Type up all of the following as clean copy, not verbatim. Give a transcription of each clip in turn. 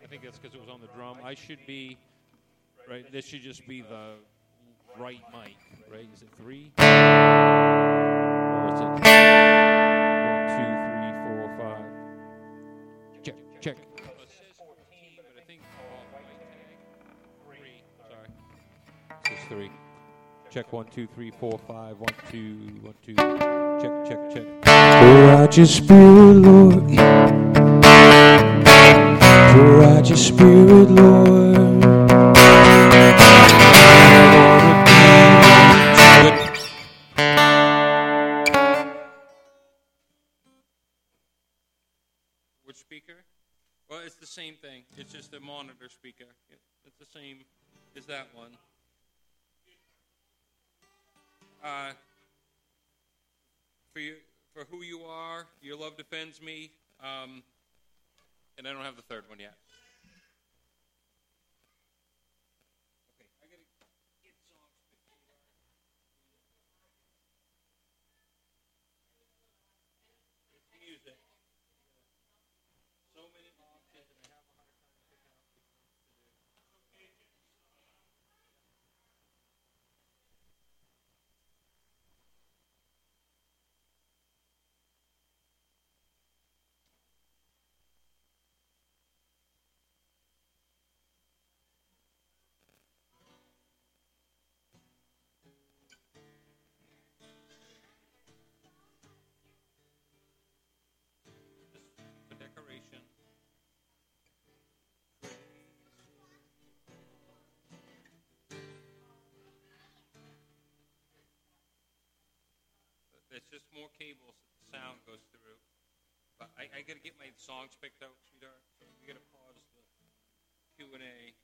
I think that's because it was on the drum. I should be, right, this should just be the right mic, right? Is it 3? Or is it 1, 2, 3, 4, 5? Check, check. Well, it says 14, but I think my tag 3. Sorry. It says 3. Check 1, 2, 3, 4, 5. 1, 2, 1, 2. Check, check, check. Pour out your spirit, Lord. Pour out your spirit, Lord. Which speaker? Well, it's the same thing. It's just a monitor speaker. It's the same as that one. For who you are, your love defends me, and I don't have the third one yet. Okay, I gotta get songs picked. It's music. So many options, and I have a hard time picking out which ones to do. The decoration. There's just more cables that the sound goes through. But I got to get my songs picked out, sweetheart. So we got to pause the Q&A.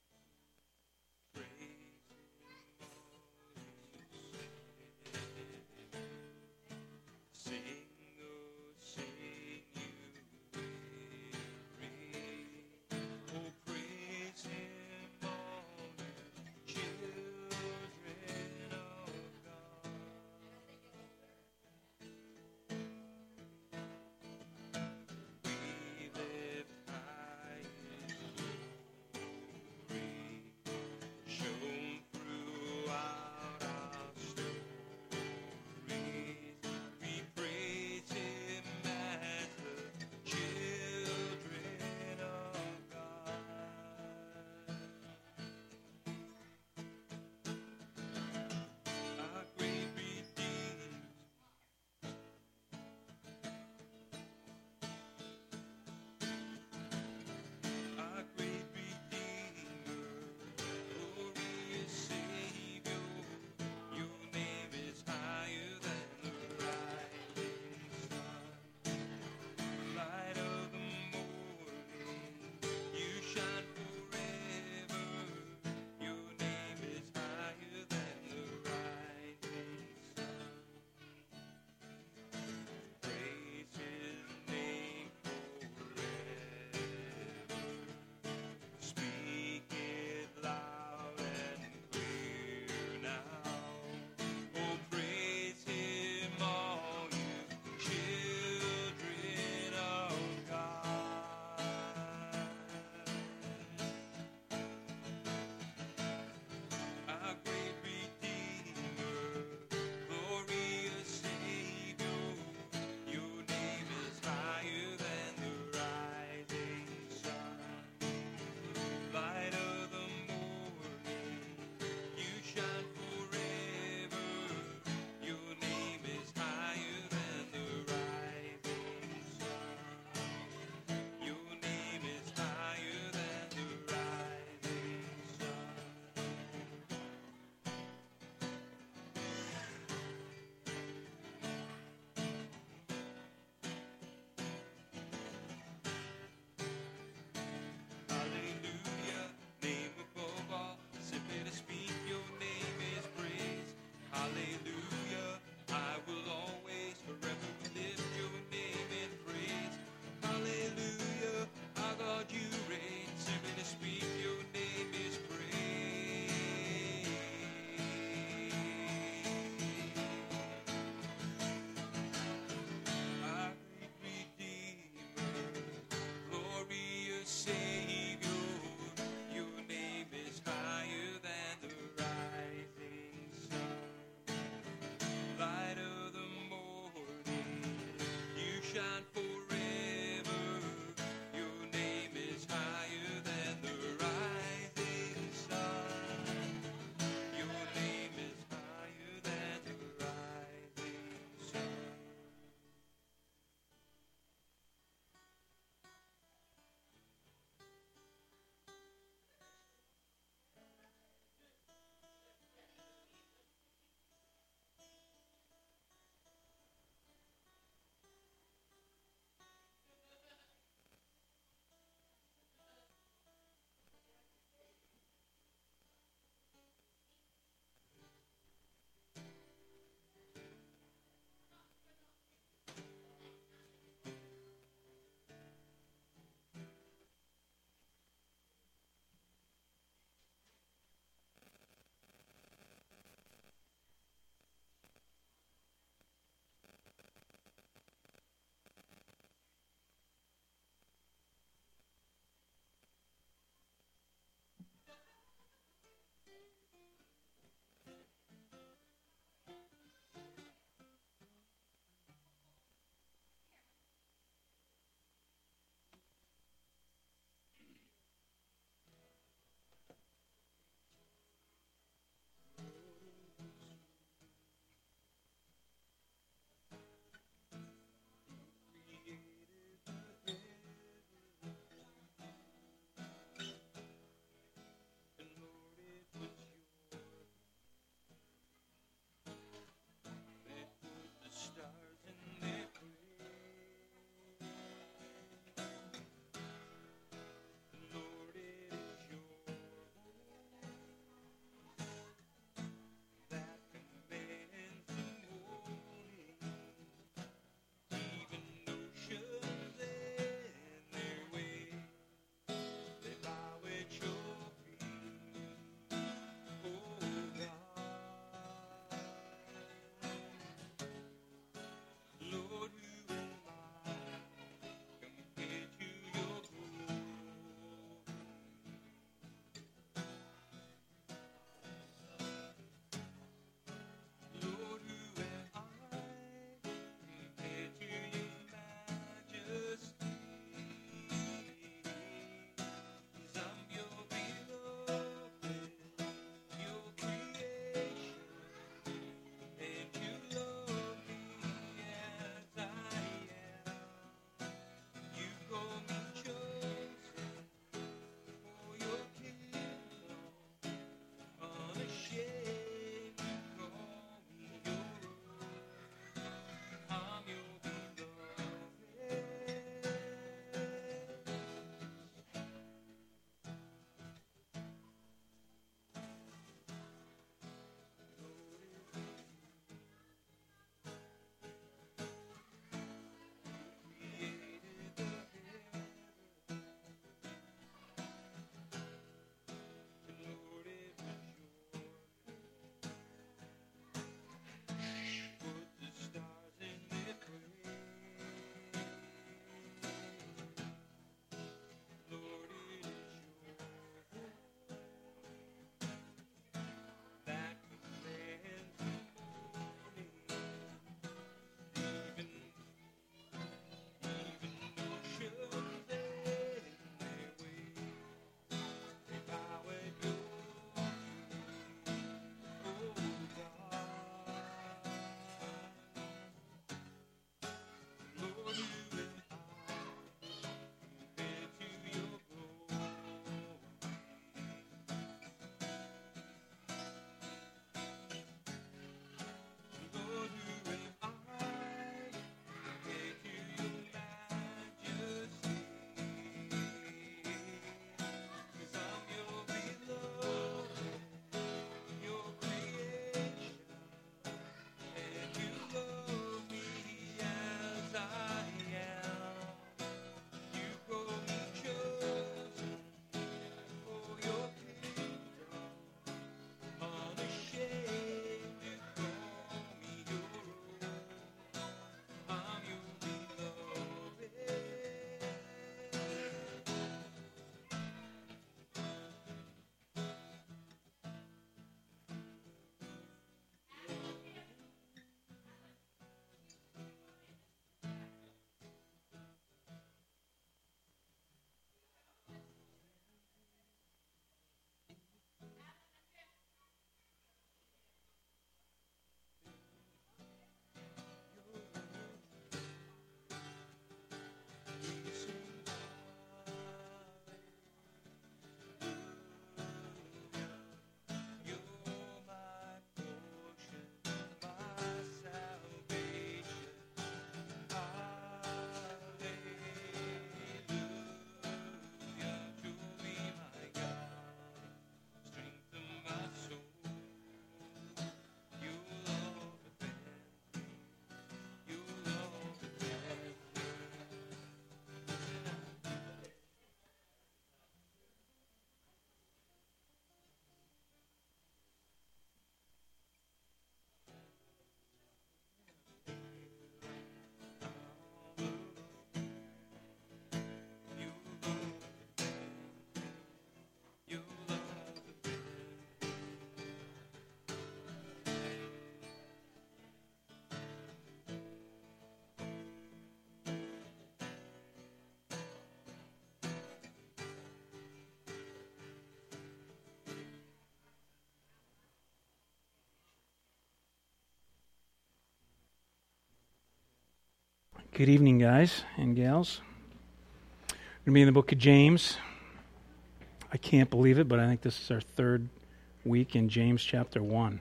Good evening, guys and gals. We're going to be in the book of James. I can't believe it, but I think this is our third week in James chapter 1.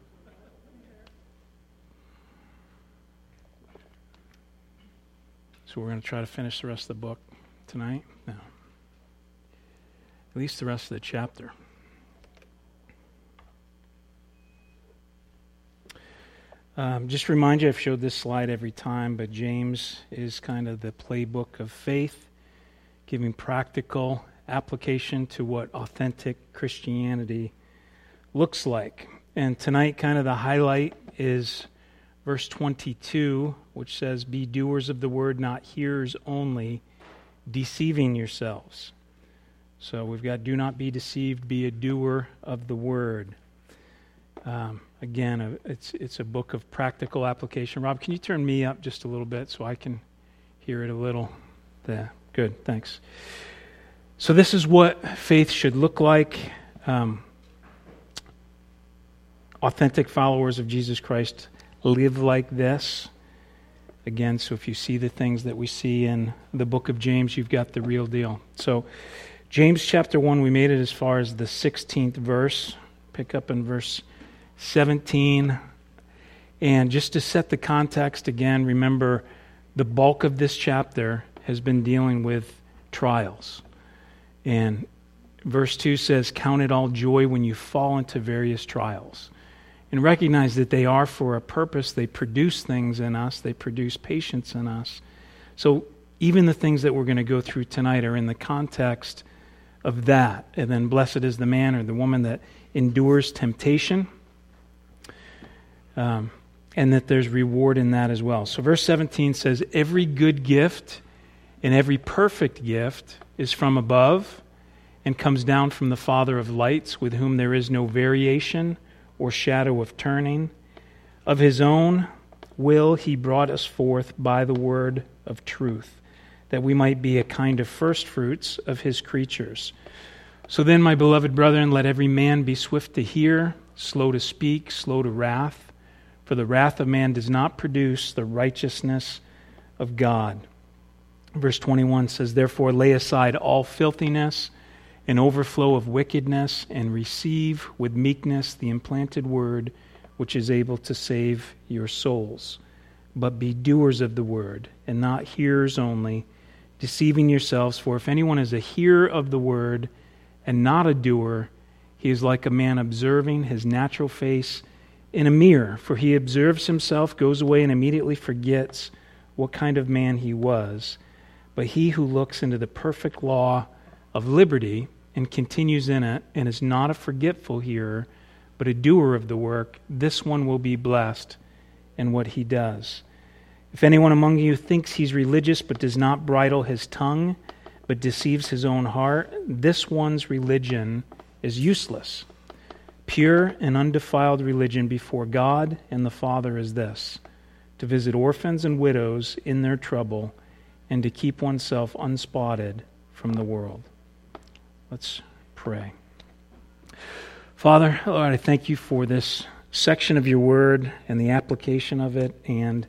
So we're going to try to finish the rest of the book tonight. No. At least the rest of the chapter. Just remind you, I've showed this slide every time, but James is kind of the playbook of faith, giving practical application to what authentic Christianity looks like. And tonight, kind of the highlight is verse 22, which says, "Be doers of the word, not hearers only, deceiving yourselves." So we've got, do not be deceived, be a doer of the word. Again, it's a book of practical application. Rob, can you turn me up just a little bit so I can hear it a little? There. Good, thanks. So this is what faith should look like. Authentic followers of Jesus Christ live like this. Again, so if you see the things that we see in the book of James, you've got the real deal. So James chapter 1, we made it as far as the 16th verse. Pick up in verse 17. And just to set the context again, remember the bulk of this chapter has been dealing with trials. And verse 2 says, "Count it all joy when you fall into various trials." And recognize that they are for a purpose. They produce things in us. They produce patience in us. So even the things that we're going to go through tonight are in the context of that. And then blessed is the man or the woman that endures temptation. And that there's reward in that as well. So verse 17 says, "Every good gift and every perfect gift is from above and comes down from the Father of lights, with whom there is no variation or shadow of turning. Of his own will he brought us forth by the word of truth, that we might be a kind of first fruits of his creatures. So then, my beloved brethren, let every man be swift to hear, slow to speak, slow to wrath. For the wrath of man does not produce the righteousness of God." Verse 21 says, "Therefore lay aside all filthiness and overflow of wickedness, and receive with meekness the implanted word, which is able to save your souls. But be doers of the word, and not hearers only, deceiving yourselves. For if anyone is a hearer of the word and not a doer, he is like a man observing his natural face in a mirror. For he observes himself, goes away, and immediately forgets what kind of man he was. But he who looks into the perfect law of liberty and continues in it, and is not a forgetful hearer, but a doer of the work, this one will be blessed in what he does. If anyone among you thinks he's religious but does not bridle his tongue, but deceives his own heart, this one's religion is useless. Pure and undefiled religion before God and the Father is this: to visit orphans and widows in their trouble, and to keep oneself unspotted from the world." Let's pray. Father, Lord, I thank you for this section of your word and the application of it, and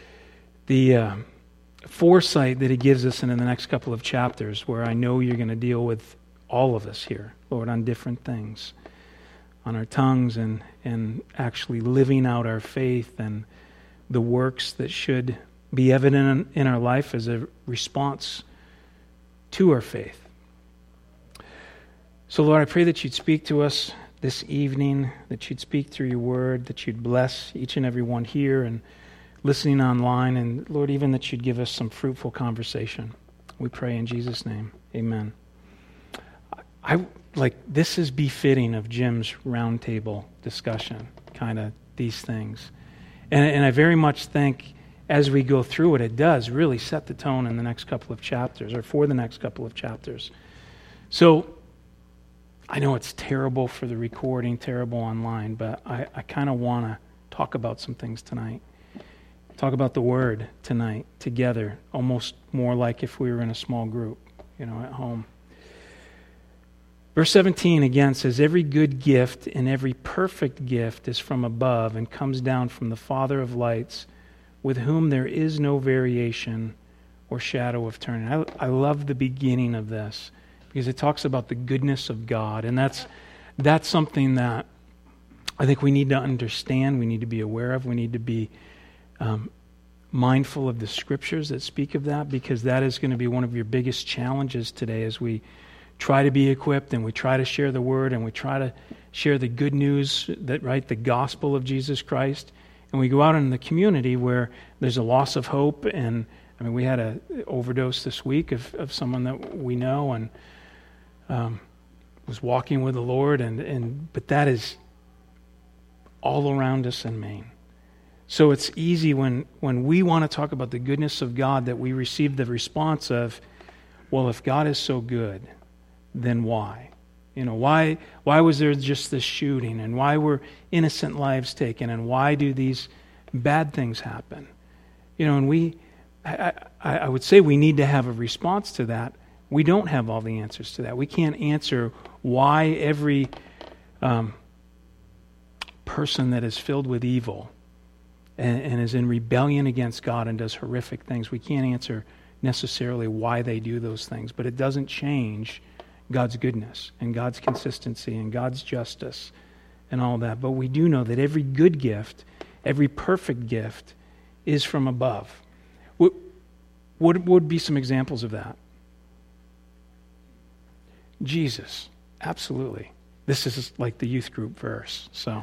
the foresight that it gives us in the next couple of chapters, where I know you're going to deal with all of us here, Lord, on different things, on our tongues, and actually living out our faith and the works that should be evident in our life as a response to our faith. So, Lord, I pray that you'd speak to us this evening, that you'd speak through your word, that you'd bless each and every one here and listening online, and, Lord, even that you'd give us some fruitful conversation. We pray in Jesus' name. Amen. This is befitting of Jim's roundtable discussion, kind of these things. And I very much think as we go through it, it does really set the tone in the next couple of chapters, or for the next couple of chapters. So I know it's terrible for the recording, terrible online, but I kind of want to talk about some things tonight. Talk about the Word tonight together, almost more like if we were in a small group, at home. Verse 17 again says, "Every good gift and every perfect gift is from above and comes down from the Father of lights, with whom there is no variation or shadow of turning. I love the beginning of this because it talks about the goodness of God, and that's something that I think we need to understand, we need to be aware of, we need to be mindful of the scriptures that speak of that, because that is going to be one of your biggest challenges today as we try to be equipped and we try to share the word and we try to share the good news, the gospel of Jesus Christ. And we go out in the community where there's a loss of hope, and I mean, we had an overdose this week of someone that we know and was walking with the Lord, but that is all around us in Maine. So it's easy when we want to talk about the goodness of God that we receive the response of, well, if God is so good, then why? Why was there just this shooting, and why were innocent lives taken, and why do these bad things happen? And I would say we need to have a response to that. We don't have all the answers to that. We can't answer why every person that is filled with evil and is in rebellion against God and does horrific things, we can't answer necessarily why they do those things, but it doesn't change God's goodness and God's consistency and God's justice and all that. But we do know that every good gift, every perfect gift is from above. What would be some examples of that? Jesus, absolutely. This is like the youth group verse. So,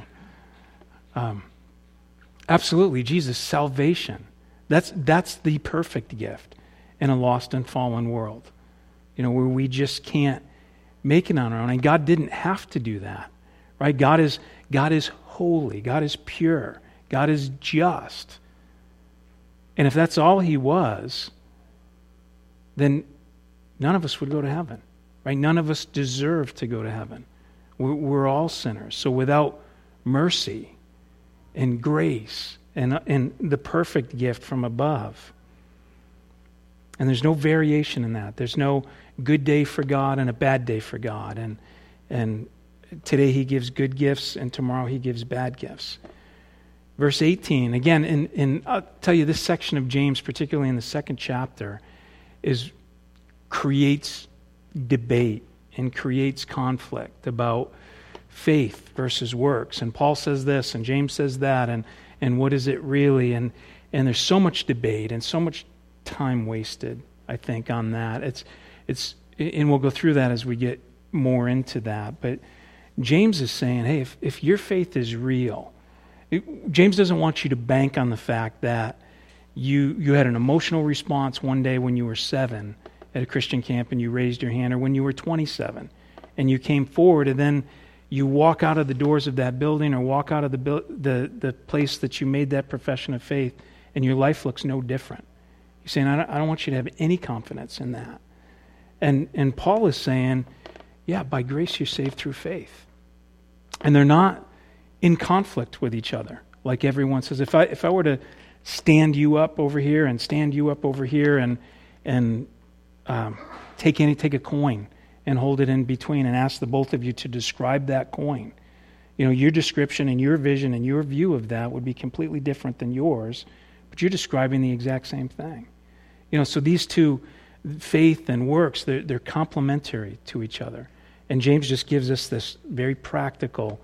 absolutely, Jesus, salvation. That's the perfect gift in a lost and fallen world. Where we just can't make it on our own. And God didn't have to do that, right? God is holy. God is pure. God is just. And if that's all he was, then none of us would go to heaven, right? None of us deserve to go to heaven. We're all sinners. So without mercy and grace and the perfect gift from above, and there's no variation in that. There's no good day for God and a bad day for God. And today he gives good gifts and tomorrow he gives bad gifts. Verse 18, again, and I'll tell you, this section of James, particularly in the second chapter, creates debate and creates conflict about faith versus works. And Paul says this and James says that, and what is it really? And there's so much debate and so much time wasted, I think, on that. It's and we'll go through that as we get more into that. But James is saying, hey, if your faith is real, James doesn't want you to bank on the fact that you had an emotional response one day when you were 7 at a Christian camp and you raised your hand, or when you were 27 and you came forward, and then you walk out of the doors of that building or walk out of the place that you made that profession of faith and your life looks no different. He's saying, I don't want you to have any confidence in that. And Paul is saying, yeah, by grace you're saved through faith. And they're not in conflict with each other. Like everyone says, if I were to stand you up over here and stand you up over here and take a coin and hold it in between and ask the both of you to describe that coin, your description and your vision and your view of that would be completely different than yours, but you're describing the exact same thing. So these two, faith and works, they're complementary to each other. And James just gives us this very practical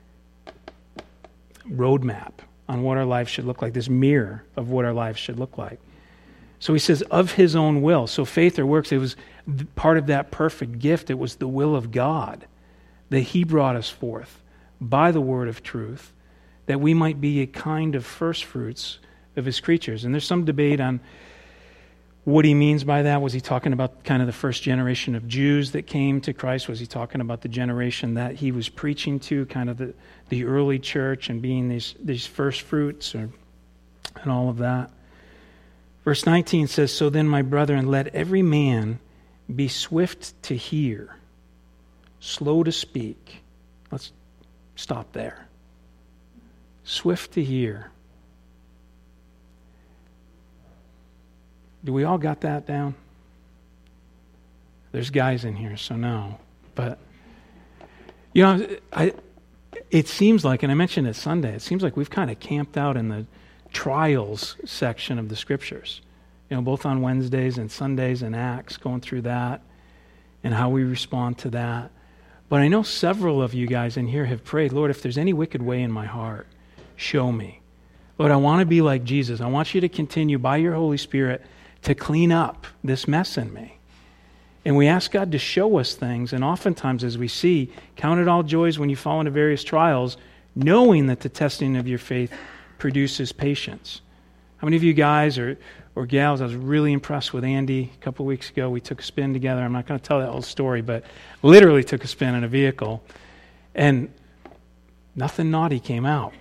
roadmap on what our lives should look like, this mirror of what our lives should look like. So he says, of his own will. So faith or works, it was part of that perfect gift. It was the will of God that he brought us forth by the word of truth, that we might be a kind of first fruits of his creatures. And there's some debate on what he means by that. Was he talking about kind of the first generation of Jews that came to Christ? Was he talking about the generation that he was preaching to, kind of the early church and being these first fruits and all of that? Verse 19 says, so then, my brethren, let every man be swift to hear, slow to speak. Let's stop there. Swift to hear. Do we all got that down? There's guys in here, so no. But, it seems like, and I mentioned it Sunday, it seems like we've kind of camped out in the trials section of the Scriptures. Both on Wednesdays and Sundays and Acts, going through that and how we respond to that. But I know several of you guys in here have prayed, Lord, if there's any wicked way in my heart, show me. Lord, I want to be like Jesus. I want you to continue by your Holy Spirit to clean up this mess in me. And we ask God to show us things, and oftentimes as we see, count it all joys when you fall into various trials, knowing that the testing of your faith produces patience. How many of you guys or gals, I was really impressed with Andy a couple of weeks ago. We took a spin together. I'm not going to tell that whole story, but literally took a spin in a vehicle, and nothing naughty came out.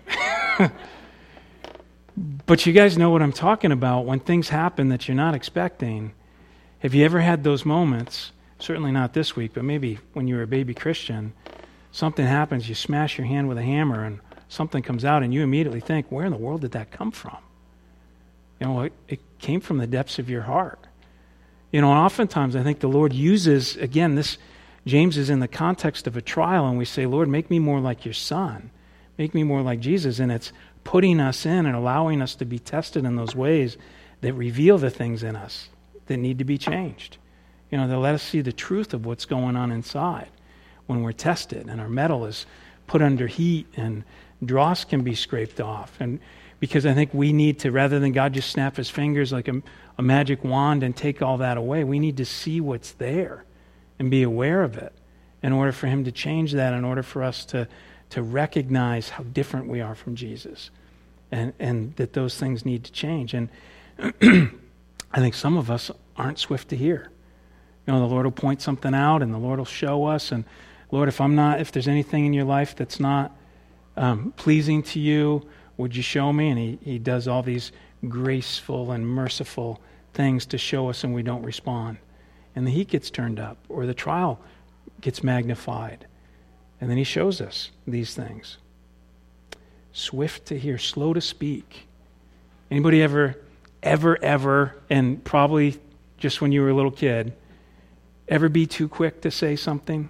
But you guys know what I'm talking about. When things happen that you're not expecting, have you ever had those moments, certainly not this week, but maybe when you were a baby Christian, something happens, you smash your hand with a hammer and something comes out and you immediately think, where in the world did that come from? It came from the depths of your heart. And oftentimes I think the Lord uses, again, this, James is in the context of a trial, and we say, Lord, make me more like your Son. Make me more like Jesus. And it's putting us in and allowing us to be tested in those ways that reveal the things in us that need to be changed. That let us see the truth of what's going on inside when we're tested and our metal is put under heat and dross can be scraped off. And because I think we need to, rather than God just snap his fingers like a magic wand and take all that away, we need to see what's there and be aware of it in order for him to change that, in order for us to recognize how different we are from Jesus and that those things need to change. And I think some of us aren't swift to hear. The Lord will point something out and the Lord will show us. And Lord, if there's anything in your life that's not pleasing to you, would you show me? And he does all these graceful and merciful things to show us, and we don't respond. And the heat gets turned up, or the trial gets magnified. And then he shows us these things. Swift to hear, slow to speak. Anybody ever, and probably just when you were a little kid, ever be too quick to say something?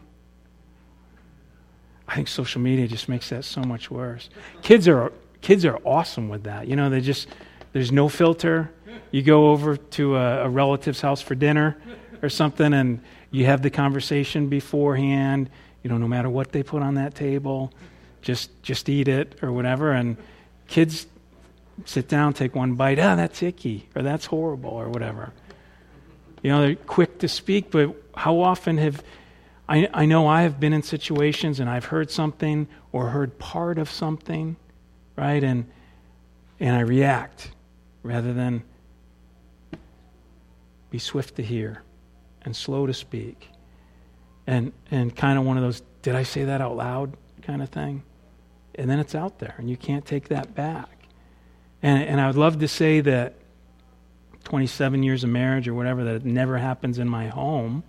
I think social media just makes that so much worse. Kids are awesome with that. There's no filter. You go over to a relative's house for dinner or something, and you have the conversation beforehand. No matter what they put on that table, just eat it or whatever. And kids sit down, take one bite. That's icky, or that's horrible, or whatever. They're quick to speak, but how often I know I have been in situations and I've heard something or heard part of something, right? And I react rather than be swift to hear and slow to speak. And kind of one of those, did I say that out loud kind of thing? And then it's out there, and you can't take that back. And I would love to say that 27 years of marriage or whatever, that it never happens in my home.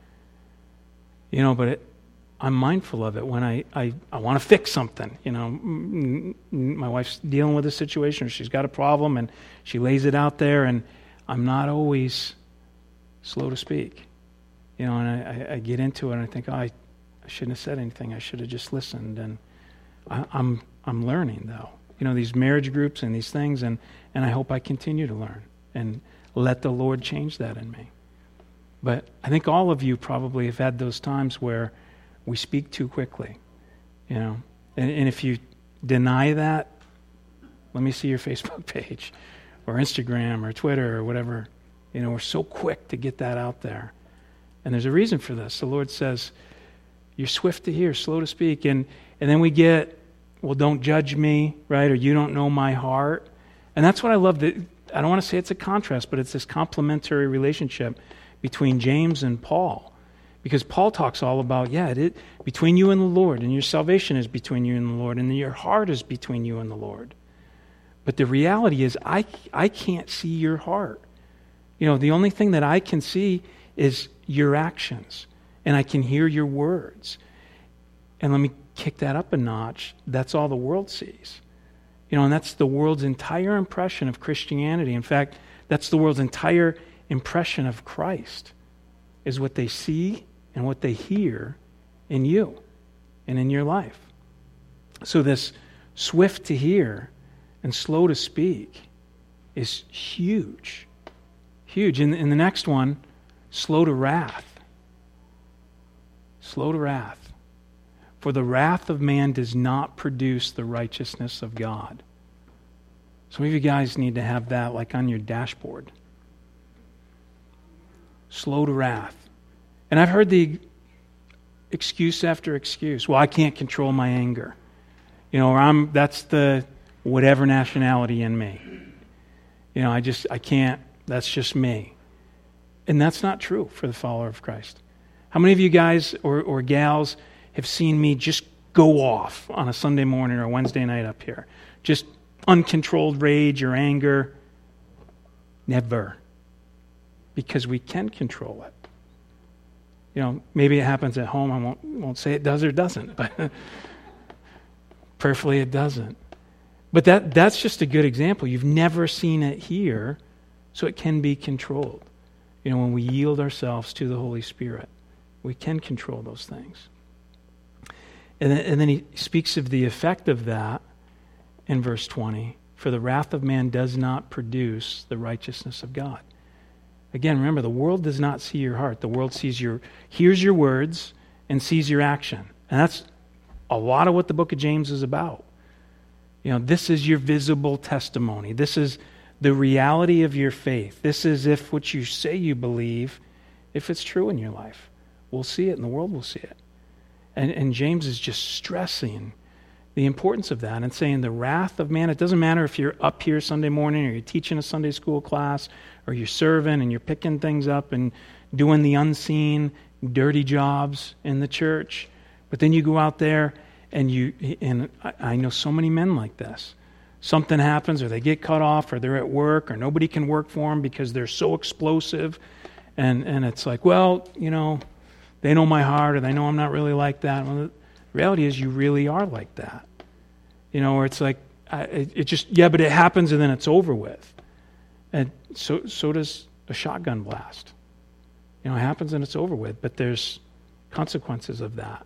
But I'm mindful of it when I want to fix something. My wife's dealing with a situation, or she's got a problem, and she lays it out there, and I'm not always slow to speak. And I get into it, and I think, I shouldn't have said anything. I should have just listened. And I'm learning, though. These marriage groups and these things, and I hope I continue to learn and let the Lord change that in me. But I think all of you probably have had those times where we speak too quickly, And if you deny that, let me see your Facebook page or Instagram or Twitter or whatever. We're so quick to get that out there. And there's a reason for this. The Lord says, you're swift to hear, slow to speak. And then we get, well, don't judge me, right? Or you don't know my heart. And that's what I love. I don't want to say it's a contrast, but it's this complementary relationship between James and Paul. Because Paul talks all about, between you and the Lord, and your salvation is between you and the Lord, and your heart is between you and the Lord. But the reality is, I can't see your heart. The only thing that I can see is your actions, and I can hear your words. And let me kick that up a notch. That's all the world sees. And that's the world's entire impression of Christianity. In fact, that's the world's entire impression of Christ, is what they see and what they hear in you and in your life. So this swift to hear and slow to speak is huge. Huge. In the next one, slow to wrath. Slow to wrath. For the wrath of man does not produce the righteousness of God. Some of you guys need to have that like on your dashboard. Slow to wrath. And I've heard the excuse after excuse. Well, I can't control my anger. Or that's the whatever nationality in me. I can't, that's just me. And that's not true for the follower of Christ. How many of you guys or gals have seen me just go off on a Sunday morning or a Wednesday night up here? Just uncontrolled rage or anger? Never. Because we can control it. Maybe it happens at home. I won't say it does or doesn't, but prayerfully it doesn't. But that's just a good example. You've never seen it here, so it can be controlled. When we yield ourselves to the Holy Spirit, we can control those things. And then he speaks of the effect of that in verse 20. For the wrath of man does not produce the righteousness of God. Again, remember, the world does not see your heart. The world hears your words and sees your action. And that's a lot of what the book of James is about. This is your visible testimony. This is the reality of your faith. This is if what you say you believe, if it's true in your life. We'll see it and the world will see it. And James is just stressing the importance of that and saying the wrath of man, it doesn't matter if you're up here Sunday morning or you're teaching a Sunday school class or you're serving and you're picking things up and doing the unseen, dirty jobs in the church. But then you go out there and I know so many men like this. Something happens or they get cut off or they're at work or nobody can work for them because they're so explosive. And it's like, well, they know my heart or they know I'm not really like that. Well, the reality is you really are like that. Or it's like, but it happens and then it's over with. And so does a shotgun blast. It happens and it's over with, but there's consequences of that.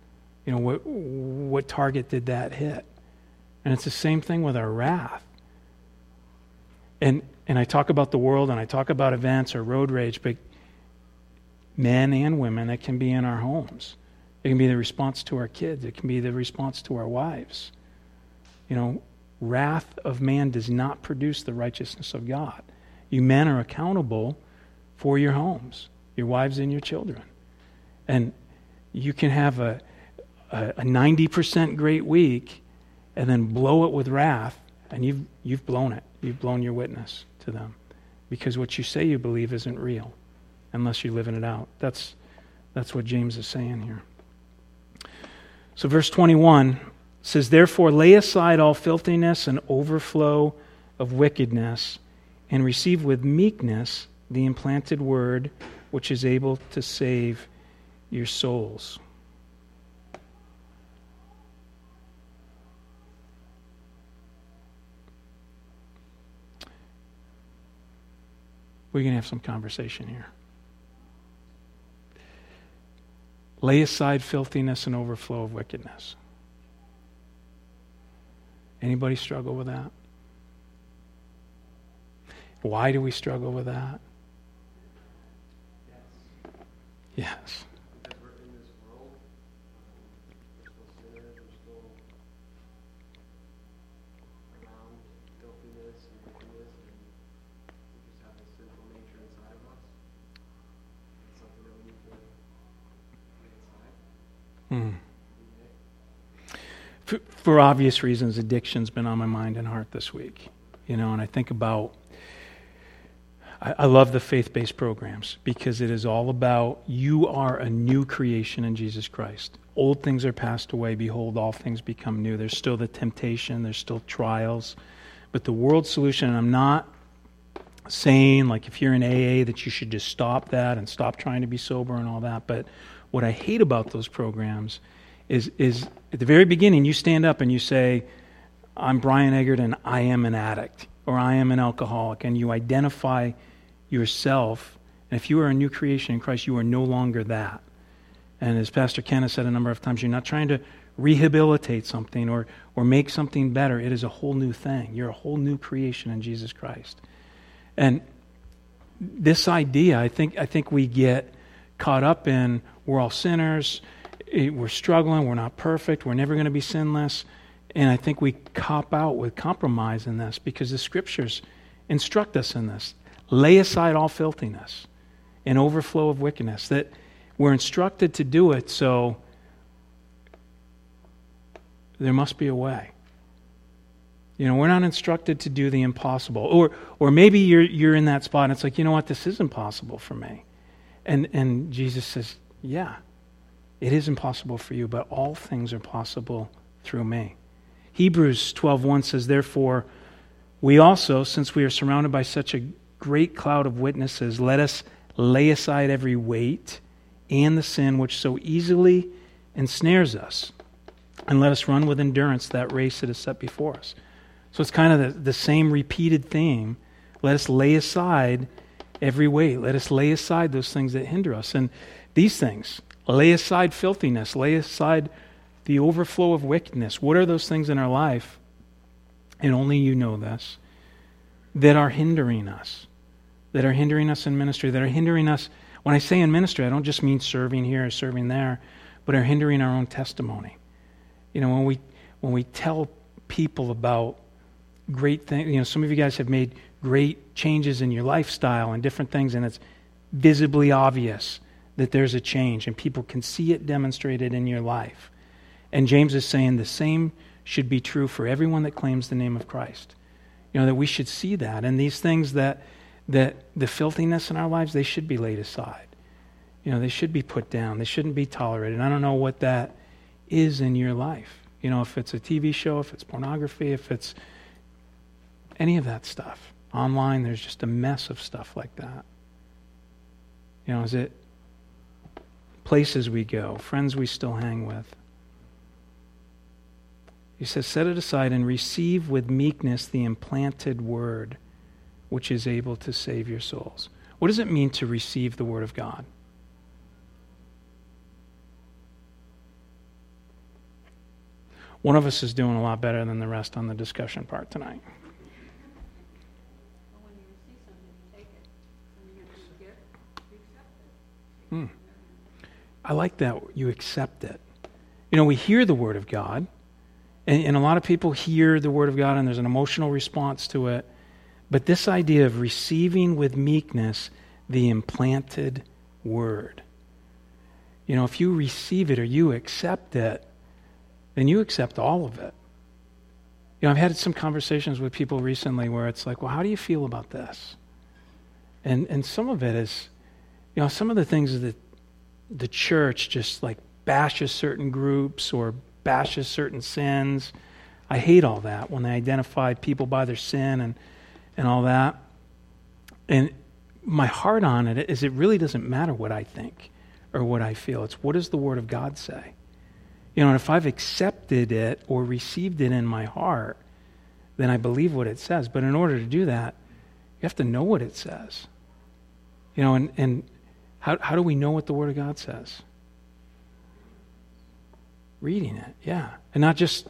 What target did that hit? And it's the same thing with our wrath. And I talk about the world and I talk about events or road rage, but men and women, it can be in our homes. It can be the response to our kids. It can be the response to our wives. Wrath of man does not produce the righteousness of God. You men are accountable for your homes, your wives and your children. And you can have a 90% great week and then blow it with wrath, and you've blown it. You've blown your witness to them because what you say you believe isn't real unless you're living it out. That's what James is saying here. So verse 21 says, therefore lay aside all filthiness and overflow of wickedness and receive with meekness the implanted word which is able to save your souls. We're going to have some conversation here. Lay aside filthiness and overflow of wickedness. Anybody struggle with that? Why do we struggle with that? Yes. Because we're in this world. We're still sinners. We're still around filthiness and wickedness, and we just have this sinful nature inside of us. It's something that we need to lay aside. For obvious reasons, addiction's been on my mind and heart this week. And I think about, I love the faith-based programs because it is all about you are a new creation in Jesus Christ. Old things are passed away. Behold, all things become new. There's still the temptation. There's still trials. But the world solution, and I'm not saying like if you're in AA that you should just stop that and stop trying to be sober and all that. But what I hate about those programs is at the very beginning you stand up and you say, I'm Brian Eggert and I am an addict or I am an alcoholic, and you identify yourself. And if you are a new creation in Christ, you are no longer that. And as Pastor Ken has said a number of times, you're not trying to rehabilitate something or make something better. It is a whole new thing. You're a whole new creation in Jesus Christ. And this idea, I think we get caught up in, we're all sinners, we're struggling, we're not perfect, we're never going to be sinless. And I think we cop out with compromise in this because the Scriptures instruct us in this. Lay aside all filthiness and overflow of wickedness. That we're instructed to do it, so there must be a way. We're not instructed to do the impossible. Or maybe you're in that spot and it's like, you know what, this is impossible for me. And Jesus says, yeah, it is impossible for you, but all things are possible through me. Hebrews 12:1 says, therefore, we also, since we are surrounded by such a great cloud of witnesses, let us lay aside every weight and the sin which so easily ensnares us, and let us run with endurance that race that is set before us. So it's kind of the same repeated theme. Let us lay aside every weight. Let us lay aside those things that hinder us. And these things, lay aside filthiness, lay aside the overflow of wickedness. What are those things in our life, and only you know this, that are hindering us, that are hindering us in ministry, that are hindering us. When I say in ministry, I don't just mean serving here or serving there, but are hindering our own testimony. When we tell people about great things, some of you guys have made great changes in your lifestyle and different things, and it's visibly obvious that there's a change, and people can see it demonstrated in your life. And James is saying the same should be true for everyone that claims the name of Christ. That we should see that. And these things that the filthiness in our lives, they should be laid aside. They should be put down. They shouldn't be tolerated. I don't know what that is in your life. If it's a TV show, if it's pornography, if it's any of that stuff. Online, there's just a mess of stuff like that. Is it places we go, friends we still hang with? He says, set it aside and receive with meekness the implanted word, which is able to save your souls. What does it mean to receive the word of God? One of us is doing a lot better than the rest on the discussion part tonight. When you receive something, you take it. When you receive a gift, you accept it. I like that. You accept it. We hear the word of God, and a lot of people hear the word of God, and there's an emotional response to it. But this idea of receiving with meekness the implanted word. If you receive it or you accept it, then you accept all of it. I've had some conversations with people recently where it's like, well, how do you feel about this? And some of it is, some of the things that the church just like bashes certain groups or bashes certain sins. I hate all that when they identify people by their sin and all that. And my heart on it is it really doesn't matter what I think or what I feel. It's what does the Word of God say? And if I've accepted it or received it in my heart, then I believe what it says. But in order to do that, you have to know what it says. And how do we know what the Word of God says? Reading it, yeah. And not just,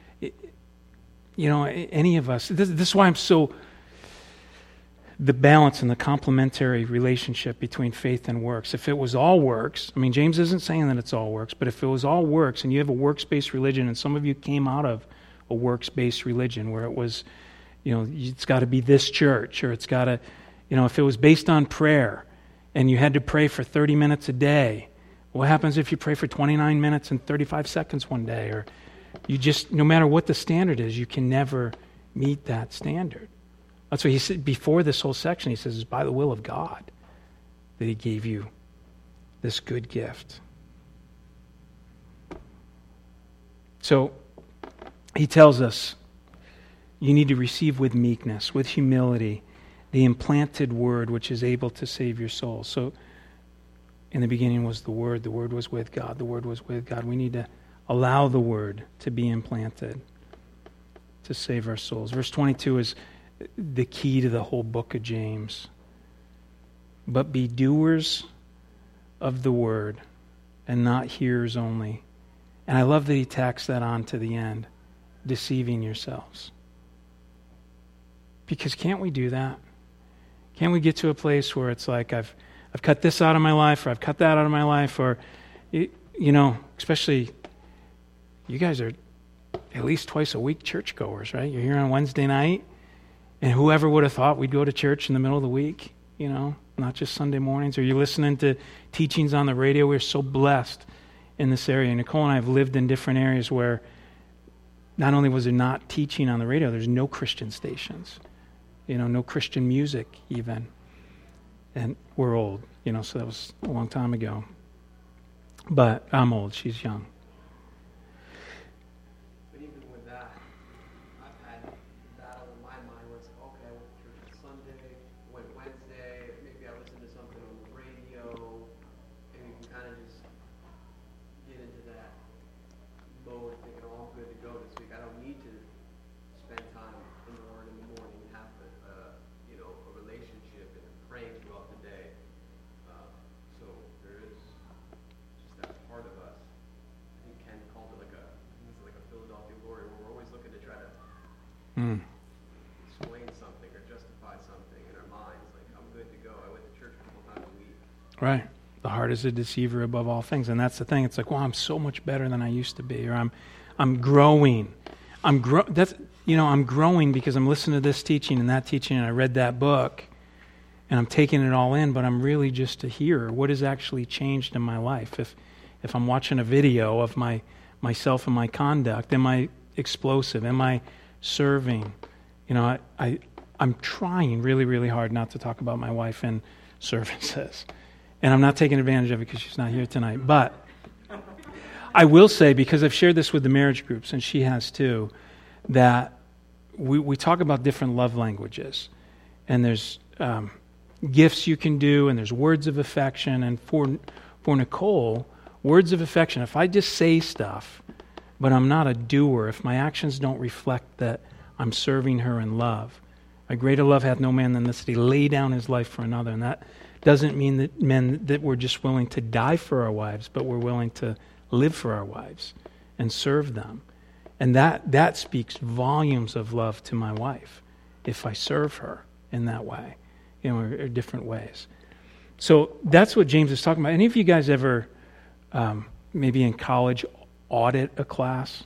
any of us. This is why I'm so, the balance and the complementary relationship between faith and works. If it was all works, James isn't saying that it's all works, but if it was all works and you have a works-based religion, and some of you came out of a works-based religion where it was, it's got to be this church, or it's got to, if it was based on prayer and you had to pray for 30 minutes a day, what happens if you pray for 29 minutes and 35 seconds one day? Or you just, no matter what the standard is, you can never meet that standard. That's what he said before this whole section. He says, it's by the will of God that he gave you this good gift. So he tells us you need to receive with meekness, with humility, the implanted word which is able to save your soul. So in the beginning was the Word was with God, the Word was with God. We need to allow the Word to be implanted to save our souls. Verse 22 is the key to the whole book of James. But be doers of the word and not hearers only, And I love that he tacks that on to the end, deceiving yourselves. Because can't we do that? Can't we get to a place where it's like, I've cut this out of my life, or I've cut that out of my life, or, especially you guys are at least twice a week churchgoers, right? You're here on Wednesday night, and whoever would have thought we'd go to church in the middle of the week, not just Sunday mornings, or you're listening to teachings on the radio. We're so blessed in this area. Nicole and I have lived in different areas where not only was there not teaching on the radio, there's no Christian stations, no Christian music even. And we're old, so that was a long time ago. But I'm old, she's young. But even with that, I've had battle in my mind where it's, okay, I went to church on Sunday, went Wednesday, maybe I listened to something on the radio, and you can kind of just get into that mode thinking, oh, I'm good to go this week. I don't need to spend time in the Word in the morning and have a relationship and praying throughout the day. So there is just that part of us. I think Ken called it like a Philadelphia warrior, where we're always looking to try to explain something or justify something in our minds. Like, I'm good to go. I went to church a couple times a week. Right. The heart is a deceiver above all things. And that's the thing. It's like, well, I'm so much better than I used to be, or I'm growing. I'm growing because I'm listening to this teaching and that teaching, and I read that book, and I'm taking it all in, but I'm really just a hearer. What has actually changed in my life? If I'm watching a video of myself and my conduct, am I explosive? Am I serving? I'm trying really, really hard not to talk about my wife in services. And I'm not taking advantage of it because she's not here tonight. But I will say, because I've shared this with the marriage groups, and she has too, that we talk about different love languages. And there's gifts you can do, and there's words of affection. And for Nicole, words of affection, if I just say stuff, but I'm not a doer, if my actions don't reflect that I'm serving her in love. A greater love hath no man than this, that he lay down his life for another. And that doesn't mean that we're just willing to die for our wives, but we're willing to live for our wives and serve them. And that speaks volumes of love to my wife if I serve her in that way, or different ways. So that's what James is talking about. Any of you guys ever, maybe in college, audit a class?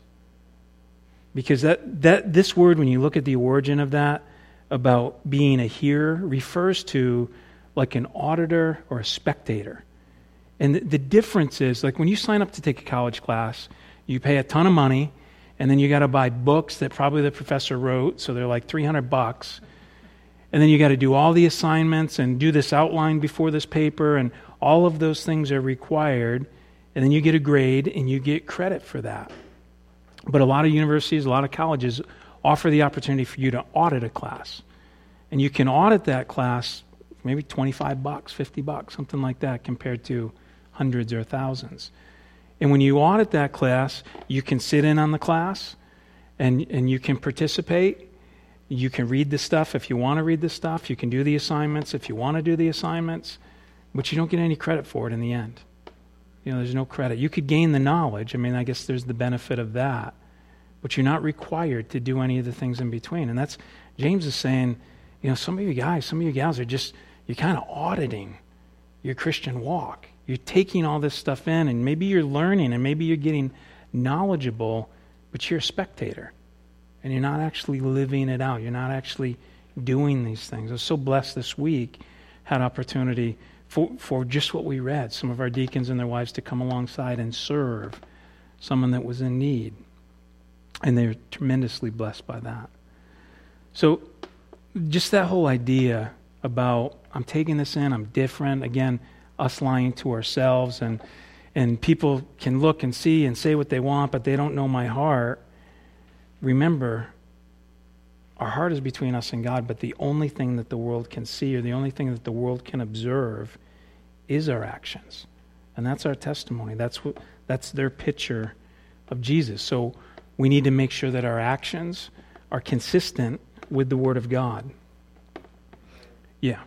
Because this word, when you look at the origin of that, about being a hearer, refers to like an auditor or a spectator. And the difference is, like when you sign up to take a college class, you pay a ton of money, and then you got to buy books that probably the professor wrote, so they're like $300. And then you got to do all the assignments and do this outline before this paper, and all of those things are required. And then you get a grade, and you get credit for that. But a lot of universities, a lot of colleges offer the opportunity for you to audit a class. And you can audit that class maybe $25, $50, something like that, compared to hundreds or thousands. And when you audit that class, you can sit in on the class, and you can participate. You can read the stuff if you want to read the stuff. You can do the assignments if you want to do the assignments. But you don't get any credit for it in the end. There's no credit. You could gain the knowledge. I guess there's the benefit of that. But you're not required to do any of the things in between. And that's, James is saying, some of you guys, some of you gals you're kind of auditing your Christian walk. You're taking all this stuff in, and maybe you're learning, and maybe you're getting knowledgeable, but you're a spectator. And you're not actually living it out. You're not actually doing these things. I was so blessed this week, had opportunity for just what we read, some of our deacons and their wives to come alongside and serve someone that was in need. And they were tremendously blessed by that. So just that whole idea about I'm taking this in, I'm different, again, us lying to ourselves, and people can look and see and say what they want, but they don't know my heart. Remember, our heart is between us and God, but the only thing that the world can see, or the only thing that the world can observe, is our actions. And that's our testimony. That's their picture of Jesus. So we need to make sure that our actions are consistent with the Word of God. Yeah.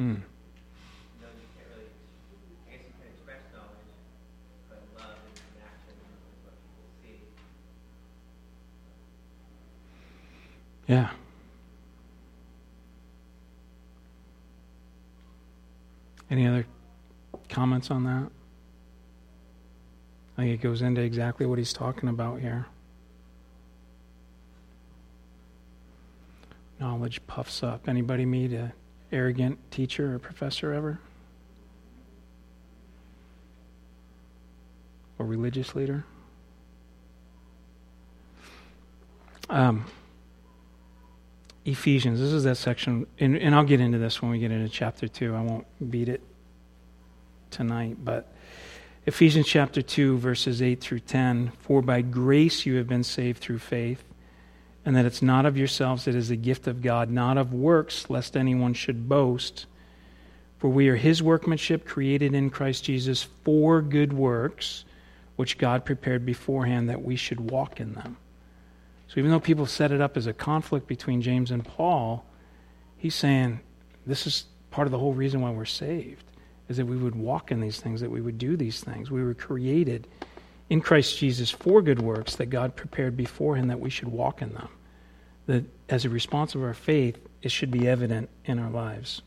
Hmm. No, you can't really, I guess you can express knowledge, but love is an action and is what people see. Yeah. Any other comments on that? I think it goes into exactly what he's talking about here. Knowledge puffs up. Anybody meet an arrogant teacher or professor ever? Or religious leader? Ephesians, this is that section, and I'll get into this when we get into chapter 2. I won't beat it tonight, but Ephesians chapter 2, verses 8 through 10, "For by grace you have been saved through faith, and that it's not of yourselves, it is a gift of God, not of works, lest anyone should boast. For we are his workmanship, created in Christ Jesus for good works, which God prepared beforehand that we should walk in them." So even though people set it up as a conflict between James and Paul, he's saying this is part of the whole reason why we're saved, is that we would walk in these things, that we would do these things. We were created in Christ Jesus for good works that God prepared beforehand that we should walk in them. That as a response of our faith, it should be evident in our lives.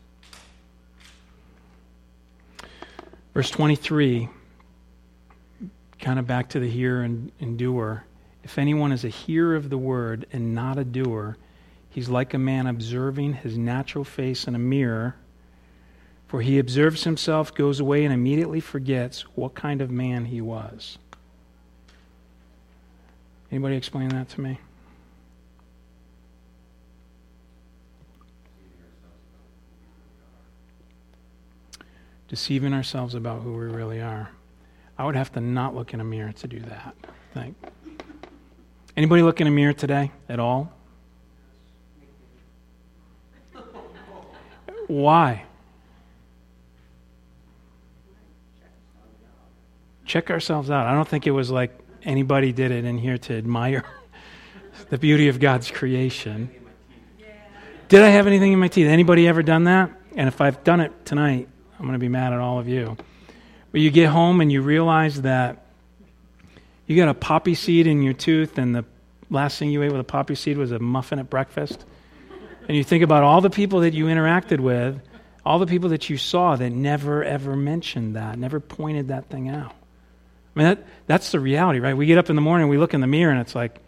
Verse 23, kind of back to the hearer and doer. "If anyone is a hearer of the word and not a doer, he's like a man observing his natural face in a mirror. For he observes himself, goes away, and immediately forgets what kind of man he was." Anybody explain that to me? Deceiving ourselves about who we really are. I would have to not look in a mirror to do that, I think. Anybody look in a mirror today at all? Why? Check ourselves out. I don't think it was like anybody did it in here to admire the beauty of God's creation. Did I have anything in my teeth? Anybody ever done that? And if I've done it tonight, I'm going to be mad at all of you. But you get home and you realize that you got a poppy seed in your tooth, and the last thing you ate with a poppy seed was a muffin at breakfast. And you think about all the people that you interacted with, all the people that you saw that never, ever mentioned that, never pointed that thing out. I mean, that's the reality, right? We get up in the morning, we look in the mirror, and it's like,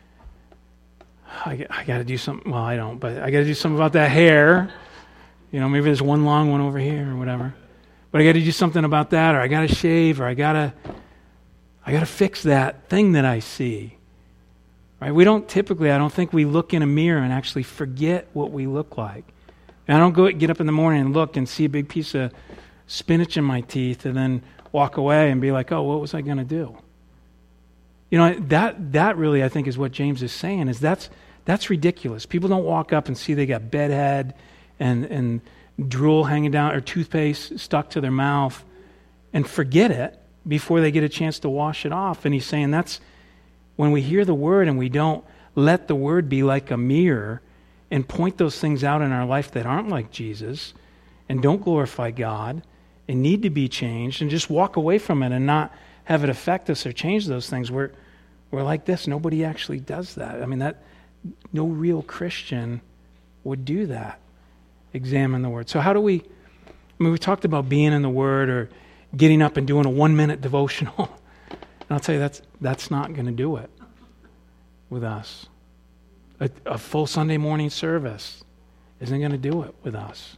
I got to do something. Well, I don't, but I got to do something about that hair. You know, maybe there's one long one over here or whatever. But I got to do something about that, or I got to shave, or I got to fix that thing that I see. Right? We don't typically, I don't think we look in a mirror and actually forget what we look like. And I don't get up in the morning and look and see a big piece of spinach in my teeth and then walk away and be like, oh, what was I going to do? You know, that really, I think, is what James is saying, is that's ridiculous. People don't walk up and see they got bedhead and drool hanging down or toothpaste stuck to their mouth and forget it before they get a chance to wash it off. And he's saying that's when we hear the word and we don't let the word be like a mirror and point those things out in our life that aren't like Jesus and don't glorify God and need to be changed, and just walk away from it and not have it affect us or change those things. We're like this. Nobody actually does that. I mean, that no real Christian would do that. Examine the word. So how do we, we talked about being in the word or getting up and doing a 1-minute devotional. And I'll tell you, that's not going to do it with us. A full Sunday morning service isn't going to do it with us.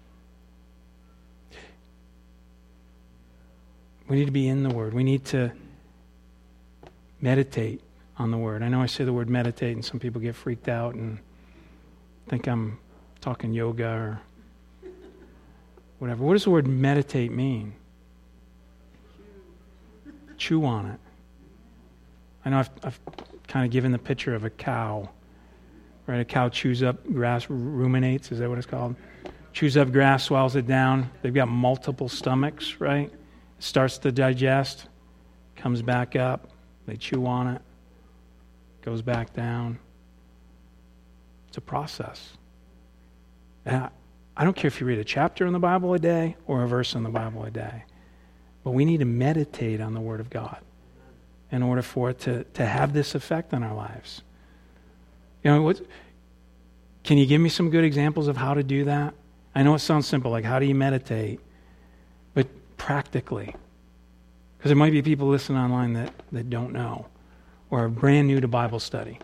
We need to be in the word. We need to meditate on the word. I know I say the word meditate and some people get freaked out and think I'm talking yoga or whatever. What does the word meditate mean? Chew on it. I know I've kind of given the picture of a cow. Right? A cow chews up grass, ruminates, is that what it's called? Chews up grass, swallows it down. They've got multiple stomachs, right? Starts to digest, comes back up, they chew on it, goes back down. It's a process. And I don't care if you read a chapter in the Bible a day or a verse in the Bible a day, but we need to meditate on the Word of God in order for it to have this effect on our lives. You know, can you give me some good examples of how to do that? I know it sounds simple, like how do you meditate? But practically. Because there might be people listening online that don't know or are brand new to Bible study.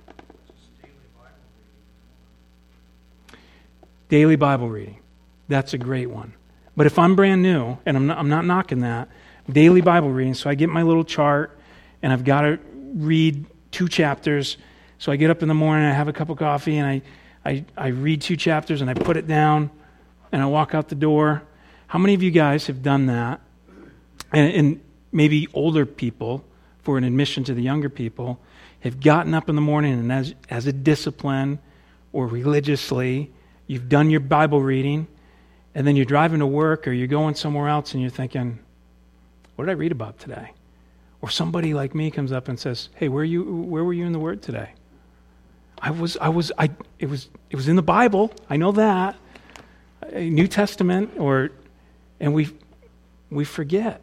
Daily Bible reading. That's a great one. But if I'm brand new, and I'm not knocking that, daily Bible reading, so I get my little chart, and I've got to read 2 chapters. So I get up in the morning, I have a cup of coffee, and I read 2 chapters, and I put it down, and I walk out the door. How many of you guys have done that? And maybe older people, for an admission to the younger people, have gotten up in the morning, and as a discipline or religiously, you've done your Bible reading, and then you're driving to work or you're going somewhere else and you're thinking, what did I read about today? Or somebody like me comes up and says, hey, where were you in the Word today? It was in the Bible. I know that. New Testament, and we forget.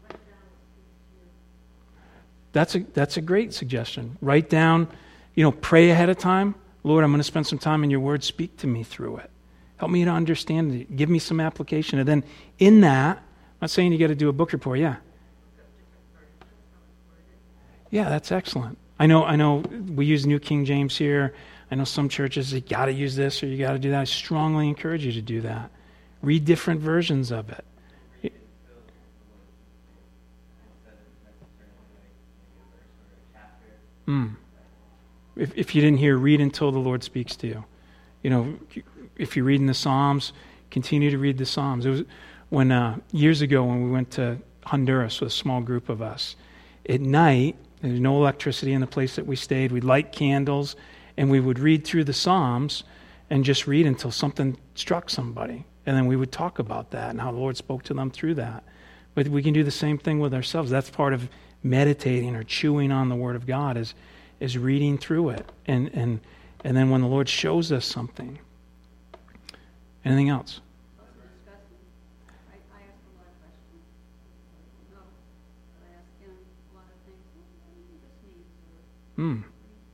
That's a great suggestion. Write down, pray ahead of time. Lord, I'm going to spend some time in your Word. Speak to me through it. Help me to understand it. Give me some application. And then in that, I'm not saying you got to do a book report. Yeah. Yeah, that's excellent. I know we use New King James here. I know some churches, you got to use this or you got to do that. I strongly encourage you to do that. Read different versions of it. If you didn't hear, read until the Lord speaks to you. If you're reading the Psalms, continue to read the Psalms. It was when years ago when we went to Honduras with a small group of us. At night, there was no electricity in the place that we stayed. We'd light candles, and we would read through the Psalms and just read until something struck somebody. And then we would talk about that and how the Lord spoke to them through that. But we can do the same thing with ourselves. That's part of meditating or chewing on the Word of God is reading through it. And then when the Lord shows us something. Anything else? Also discussing. I ask a lot of questions. No, but I ask him a lot of things. What do you think this means?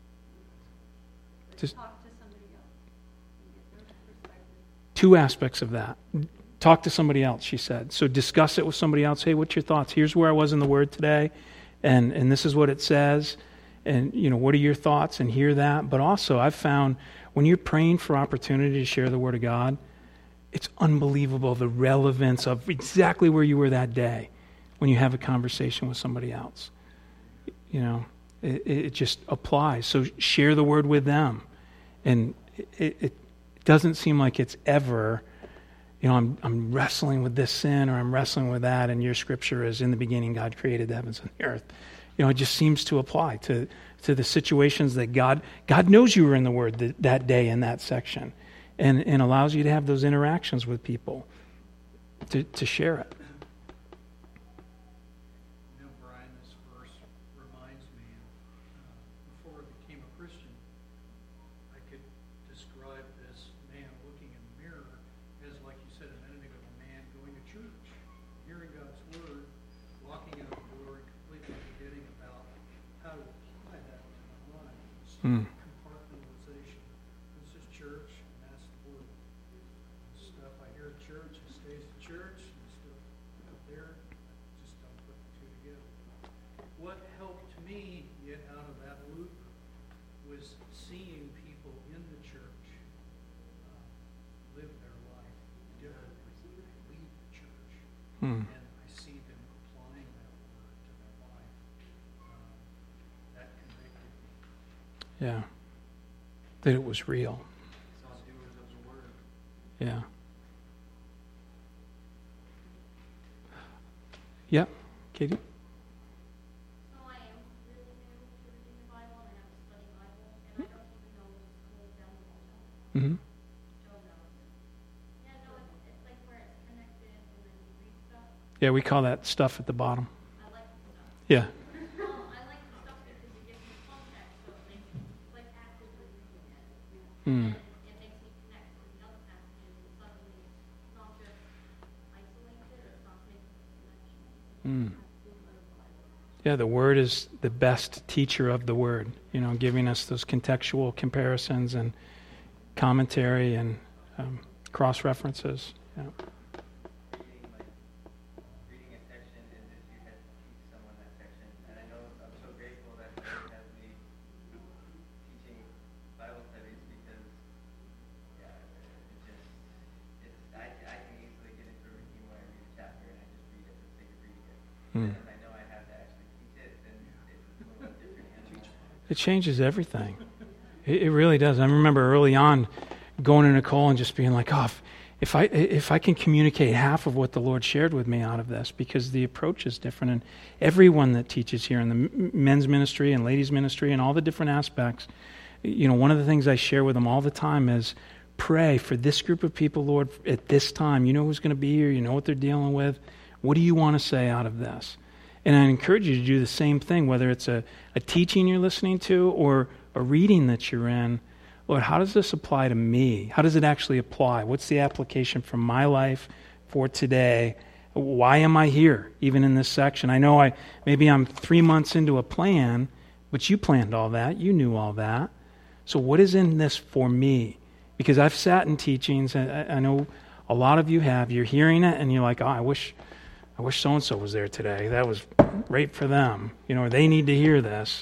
But Just talk to somebody else and get their perspective. 2 aspects of that. Talk to somebody else, she said. So discuss it with somebody else. Hey, what's your thoughts? Here's where I was in the Word today, and this is what it says. And, what are your thoughts? And hear that. But also, I've found when you're praying for opportunity to share the Word of God, it's unbelievable the relevance of exactly where you were that day when you have a conversation with somebody else. It just applies. So share the Word with them. And it doesn't seem like it's ever, I'm wrestling with this sin or I'm wrestling with that, and your scripture is, in the beginning God created the heavens and the earth. It just seems to apply to the situations that God knows you were in the Word that day in that section, and allows you to have those interactions with people to share it. Brian, this verse reminds me of before I became a Christian, I could describe this man looking in the mirror as, like you said a minute ago, a man going to church, hearing God's Word, walking out the door, and completely forgetting about how to apply that to my life. Compartmentalization. This is church, and that's the Word. Stuff I hear at church, it stays at church, and stuff out there, I just don't put the 2 together. What helped me get out of that loop was seeing people in the church live their life differently, leave the church, and I see them applying that word to their life. That convicted me. Yeah. That it was real. Saw doers of the Word. Yeah. Yeah. Katie? So I am really new to reading the Bible, and I have to study Bible, and I don't even know what's called down the bottom. Mm-hmm. Joe knows. Yeah, no, it's like where it's connected, and then you read stuff. Yeah, we call that stuff at the bottom. I like the stuff. Yeah. I like the stuff because it gives me context, so it makes me like actively reading it. Mm. And it makes me connect to the other passages, and suddenly Yeah, the Word is the best teacher of the Word, giving us those contextual comparisons and commentary and cross-references. Yeah. Reading a section and if you had to teach someone that section. And I know I'm so grateful that you have me teaching Bible studies because, I can easily get into a routine where I read a chapter and I just read it for the sake of reading it. And if I know I have to actually teach it, then it's a little different animal. It changes everything. It really does. I remember early on going to Nicole and just being like, if I can communicate half of what the Lord shared with me out of this, because the approach is different. And everyone that teaches here in the men's ministry and ladies' ministry and all the different aspects, one of the things I share with them all the time is pray for this group of people, Lord, at this time. You know who's going to be here. You know what they're dealing with. What do you want to say out of this? And I encourage you to do the same thing, whether it's a teaching you're listening to or a reading that you're in. Lord, how does this apply to me? How does it actually apply? What's the application for my life for today? Why am I here, even in this section? I know maybe I'm 3 months into a plan, but you planned all that. You knew all that. So what is in this for me? Because I've sat in teachings, and I know a lot of you have. You're hearing it, and you're like, I wish so-and-so was there today. That was great for them. Or they need to hear this.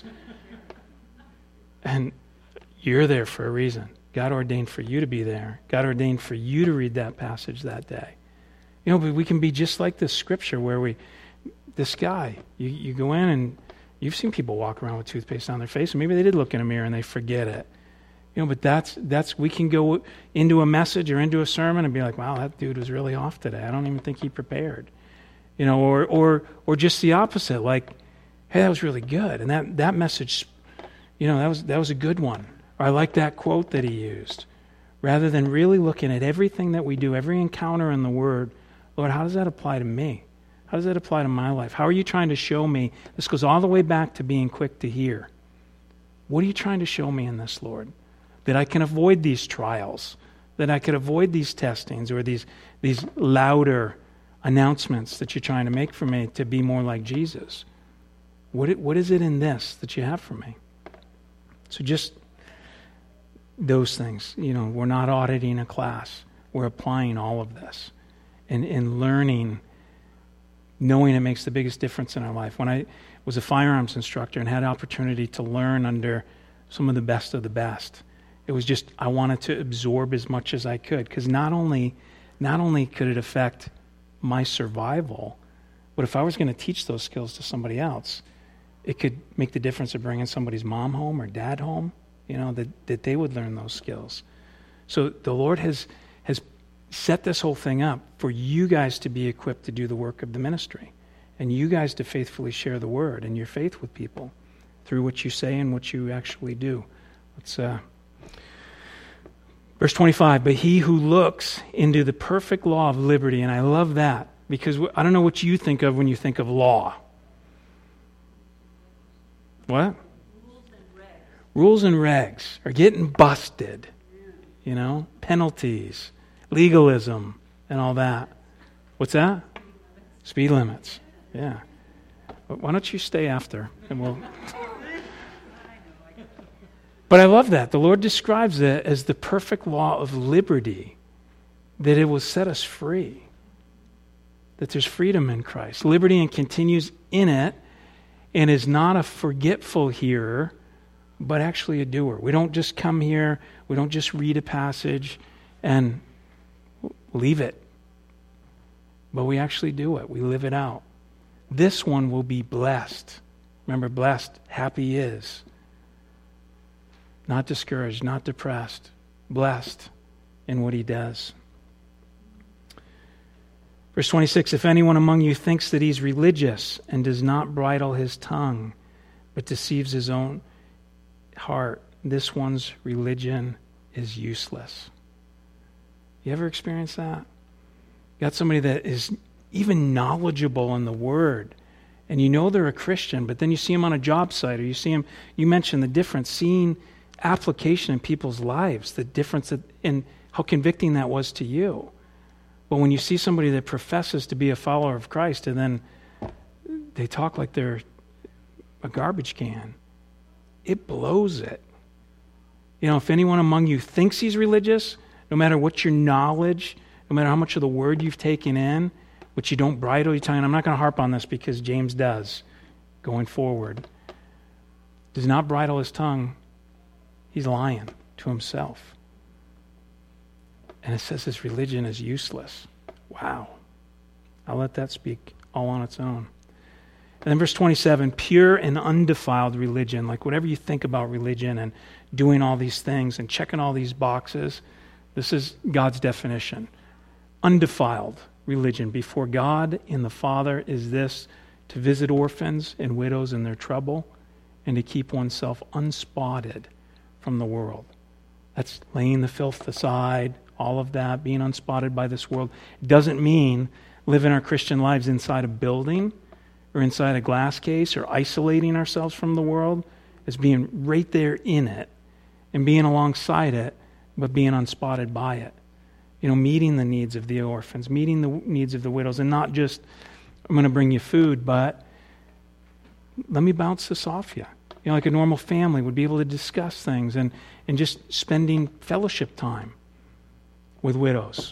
And you're there for a reason. God ordained for you to be there. God ordained for you to read that passage that day. But we can be just like this scripture where this guy, you go in and you've seen people walk around with toothpaste on their face, and maybe they did look in a mirror and they forget it. But that's we can go into a message or into a sermon and be like, wow, that dude was really off today. I don't even think he prepared. Or just the opposite, like, hey, that was really good. And that message, that was a good one. Or I like that quote that he used. Rather than really looking at everything that we do, every encounter in the Word, Lord, how does that apply to me? How does that apply to my life? How are you trying to show me? This goes all the way back to being quick to hear. What are you trying to show me in this, Lord? That I can avoid these trials, that I could avoid these testings or these louder announcements that you're trying to make for me to be more like Jesus. What is it in this that you have for me? So just those things. We're not auditing a class. We're applying all of this and learning, knowing it makes the biggest difference in our life. When I was a firearms instructor and had the opportunity to learn under some of the best, it was just, I wanted to absorb as much as I could, because not only could it affect my survival, but if I was going to teach those skills to somebody else, it could make the difference of bringing somebody's mom home or dad home, that they would learn those skills. So the Lord has set this whole thing up for you guys to be equipped to do the work of the ministry, and you guys to faithfully share the Word and your faith with people through what you say and what you actually do. Let's verse 25, but he who looks into the perfect law of liberty, and I love that, because I don't know what you think of when you think of law. What? Rules and regs are getting busted. Penalties, legalism, and all that. What's that? Speed limits. Yeah. But why don't you stay after, and we'll... But I love that. The Lord describes it as the perfect law of liberty, that it will set us free, that there's freedom in Christ. Liberty and continues in it, and is not a forgetful hearer, but actually a doer. We don't just come here, we don't just read a passage and leave it, but we actually do it. We live it out. This one will be blessed. Remember, blessed, happy is. Not discouraged, not depressed, blessed in what he does. Verse 26, if anyone among you thinks that he's religious and does not bridle his tongue, but deceives his own heart, this one's religion is useless. You ever experienced that? You got somebody that is even knowledgeable in the Word, and you know they're a Christian, but then you see them on a job site, or you see them, you mentioned the difference, seeing application in people's lives, the difference in how convicting that was to you. But when you see somebody that professes to be a follower of Christ and then they talk like they're a garbage can. It blows it. You know, if anyone among you thinks he's religious, no matter what your knowledge, no matter how much of the word you've taken in, which you don't bridle your tongue, and I'm not going to harp on this because James does going forward, does not bridle his tongue, he's lying to himself. And it says his religion is useless. Wow. I'll let that speak all on its own. And then verse 27, pure and undefiled religion, like whatever you think about religion and doing all these things and checking all these boxes, this is God's definition. Undefiled religion before God and the Father is this: to visit orphans and widows in their trouble and to keep oneself unspotted from the world. That's laying the filth aside, all of that, being unspotted by this world. It doesn't mean living our Christian lives inside a building or inside a glass case or isolating ourselves from the world. It's being right there in it and being alongside it, but being unspotted by it. You know, meeting the needs of the orphans, meeting the needs of the widows, and not just, I'm going to bring you food, but let me bounce this off you. You know, like a normal family would be able to discuss things and just spending fellowship time with widows.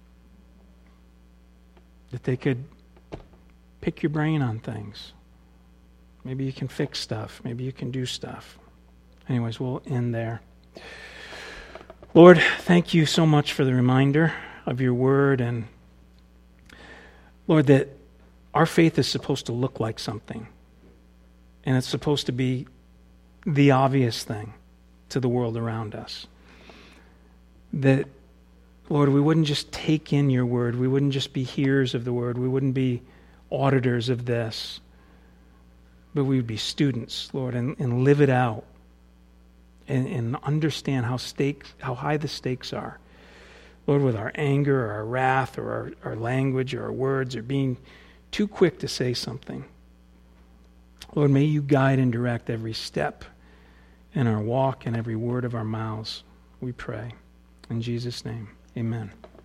That they could pick your brain on things. Maybe you can fix stuff. Maybe you can do stuff. Anyways, we'll end there. Lord, thank you so much for the reminder of your word. And Lord, that our faith is supposed to look like something. And it's supposed to be the obvious thing to the world around us. That, Lord, we wouldn't just take in your word. We wouldn't just be hearers of the word. We wouldn't be auditors of this. But we would be students, Lord, and live it out. And understand how high the stakes are. Lord, with our anger or our wrath or our language or our words or being too quick to say something. Lord, may you guide and direct every step in our walk and every word of our mouths, we pray. In Jesus' name, amen.